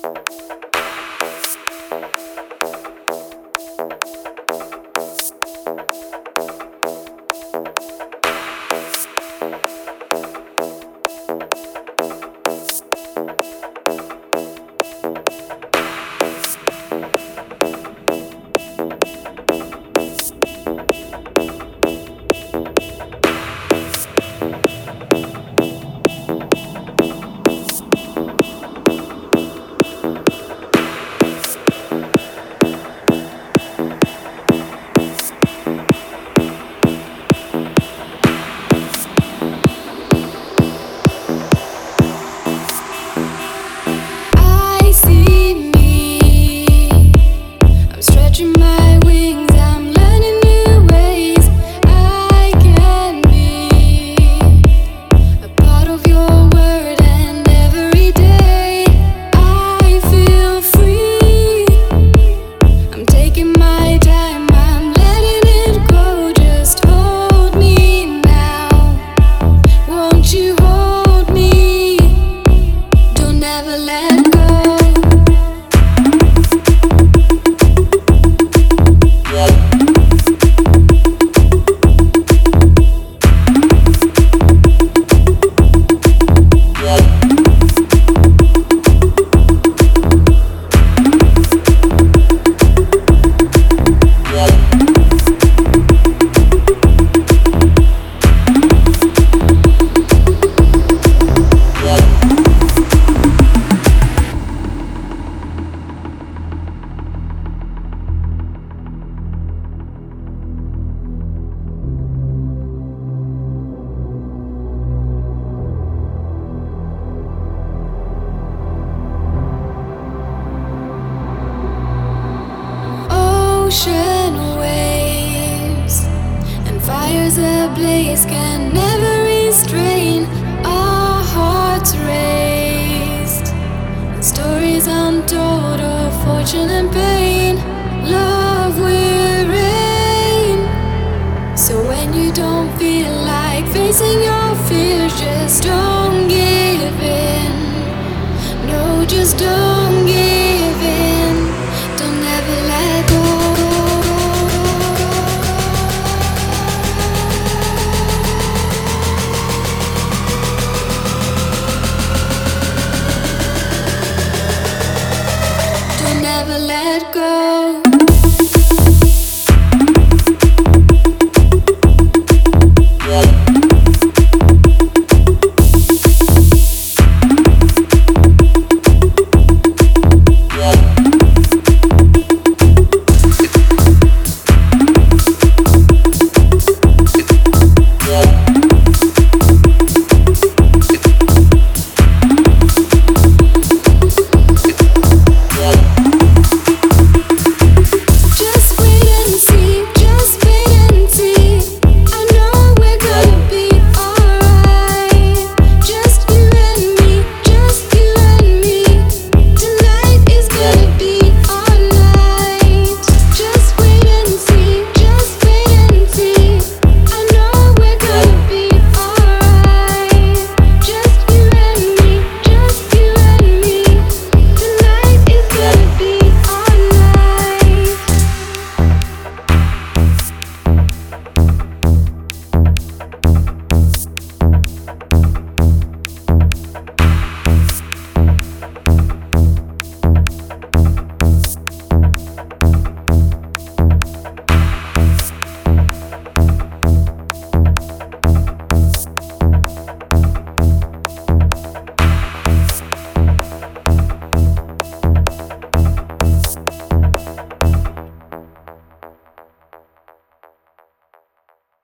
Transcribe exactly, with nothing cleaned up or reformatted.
Ocean waves and fires ablaze can never restrain our hearts raised, and stories untold of fortune and pain. Love will reign. So when you don't feel like facing your fears, just don't give in. No, just don't give in. Don't ever let go. Don't ever let go.